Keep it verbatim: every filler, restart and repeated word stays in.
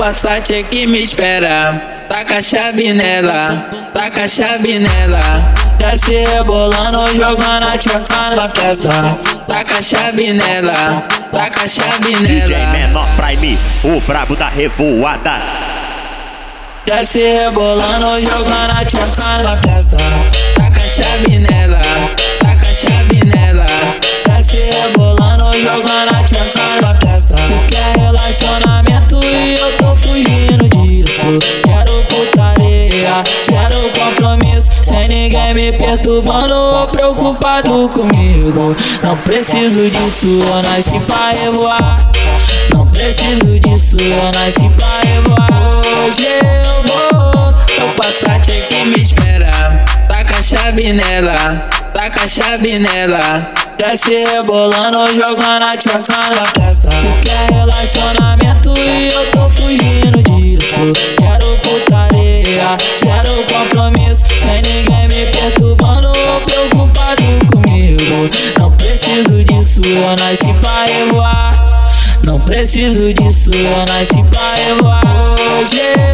Passat é que me espera. Taca a chave nela, taca a chave nela. Desce rebolando, jogando a tchaca na peça. Taca a chave nela, taca a chave nela. D J Menor Prime, o brabo da revoada. Desce rebolando, jogando a tchaca na peça. Taca a chave nela, taca a chave nela. Desce rebolando, jogando a tchaca na peça. Tu quer relacionamento e eu tô fugindo disso. Quero putaria, zero compromisso, sem ninguém me perturbando ou preocupado comigo. Não preciso disso, eu nasci pra revoar. Não preciso disso, eu nasci pra revoar. Hoje eu vou, meu Passat é que me espera. Taca a chave nela, taca a chave nela. Desce rebolando, jogando a tchaca na peça. Tu quer relacionamento e eu tô fugindo disso. Quero putaria, zero compromisso, sem ninguém me perturbando ou preocupado comigo. Não preciso disso, eu nasci pra revoar. Não preciso disso, eu nasci pra revoar. Hoje